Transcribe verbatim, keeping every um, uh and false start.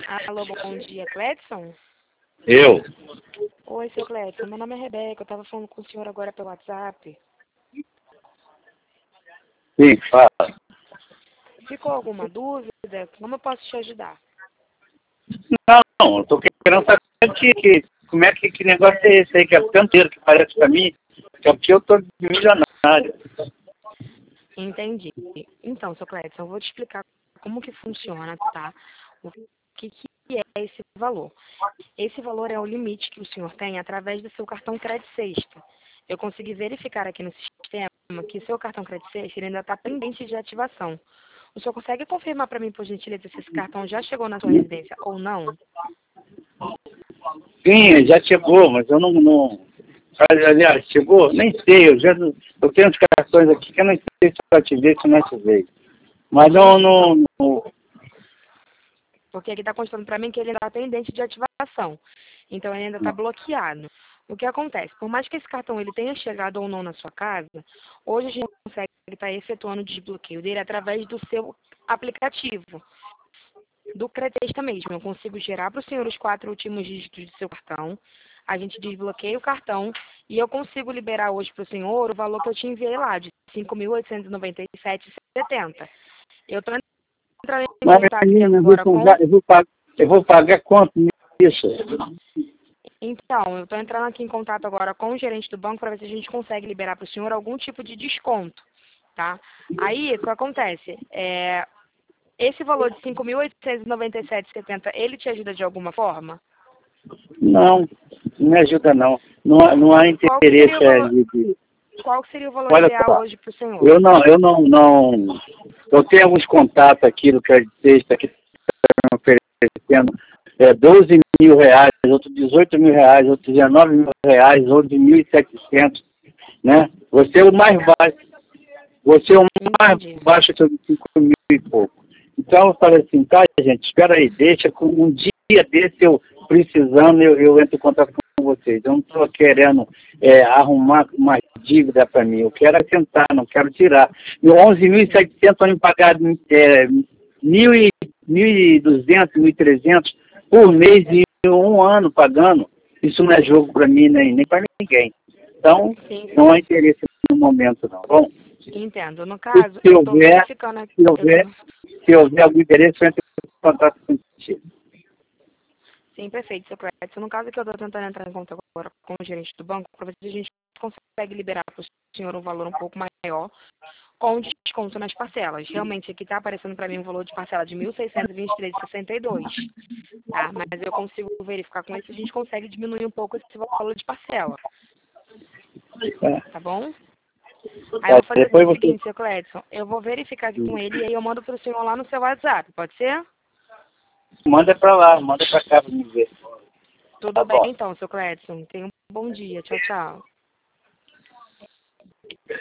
Alô, bom dia, Cledson? Eu? Oi, seu Cledson, meu nome é Rebeca, eu estava falando com o senhor agora pelo WhatsApp. Sim, fala. Ficou alguma dúvida? Como eu posso te ajudar? Não, eu tô querendo saber que, que, como é que, que negócio é esse aí, que é tanto dinheiro que parece pra mim, que é porque eu tô milionário. Entendi. Então, seu Cledson, eu vou te explicar como que funciona, tá? O que, que é esse valor. Esse valor é o limite que o senhor tem através do seu cartão Crédito Sexta. Eu consegui verificar aqui no sistema que seu cartão Crédito Sexta ele ainda está pendente de ativação. O senhor consegue confirmar para mim, por gentileza, se esse cartão já chegou na sua residência ou não? Sim, já chegou, mas eu não, não... Aliás, chegou? Nem sei, eu já não- eu tenho uns cartões aqui que eu não sei se eu ativei, se eu não ativei. Mas não, Então, não, não... porque aqui está constando para mim que ele ainda está pendente de ativação. Então, ele ainda está bloqueado. O que acontece? Por mais que esse cartão ele tenha chegado ou não na sua casa, hoje a gente consegue estar efetuando o desbloqueio dele através do seu aplicativo, do Credesta mesmo. Eu consigo gerar para o senhor os quatro últimos dígitos do seu cartão, a gente desbloqueia o cartão e eu consigo liberar hoje para o senhor o valor que eu te enviei lá, de cinco mil oitocentos e noventa e sete reais e setenta centavos. Eu estou entrando em Mas, contato aqui menina, eu vou agora com... pagar, eu vou pagar, eu vou pagar quanto nisso? Então, eu estou entrando aqui em contato agora com o gerente do banco para ver se a gente consegue liberar para o senhor algum tipo de desconto, tá? Aí, o que acontece? É, esse valor de cinco mil oitocentos e noventa e sete reais e setenta centavos, ele te ajuda de alguma forma? Não, não me ajuda não. Não, há- não há Qual que seria o interesse valor, ali de... qual que seria o valor Olha ideal só, hoje para o senhor? eu não, eu não, não... Eu tenho alguns contatos aqui no Crédito Sexta que estão oferecendo é, doze mil reais, outros dezoito mil reais, outros dezenove mil reais, outros mil e setecentos, né? Você é o mais baixo, você é o mais Entendi. baixo que eu cinco mil e pouco. Então eu falei assim, tá, gente, espera aí, deixa, com um dia desse eu precisando, eu, eu entro em contato com vocês. Eu não estou querendo é, arrumar uma dívida para mim, eu quero acrescentar, não quero tirar. E onze mil e setecentos para me pagar é, mil e duzentos, mil e trezentos por mês e um ano pagando. Isso não é jogo para mim nem, nem para ninguém. Então, Sim, não sim. há interesse no momento, não. Bom, Entendo. No se, caso, se eu estou houver, verificando aqui. se Eu tô... houver, se houver algum interesse, eu entro em contato contigo. Sim, perfeito, seu Clécio. No caso que eu estou tentando entrar em contato agora com o gerente do banco, para ver se a gente consegue liberar para o senhor um valor um pouco maior, com desconto nas parcelas. Realmente, aqui está aparecendo para mim um valor de parcela de mil seiscentos e vinte e três reais e sessenta e dois centavos, tá? Mas eu consigo verificar com ele se a gente consegue diminuir um pouco esse valor de parcela, Tá? tá bom? Aí eu Tá, vou fazer depois o você... seguinte, seu Cledson, eu vou verificar aqui com ele e aí eu mando para o senhor lá no seu WhatsApp, pode ser? Manda para lá, manda para cá para me ver. Tudo Tá bem bom. então, seu Cledson. Tenha um bom dia. Tchau, tchau.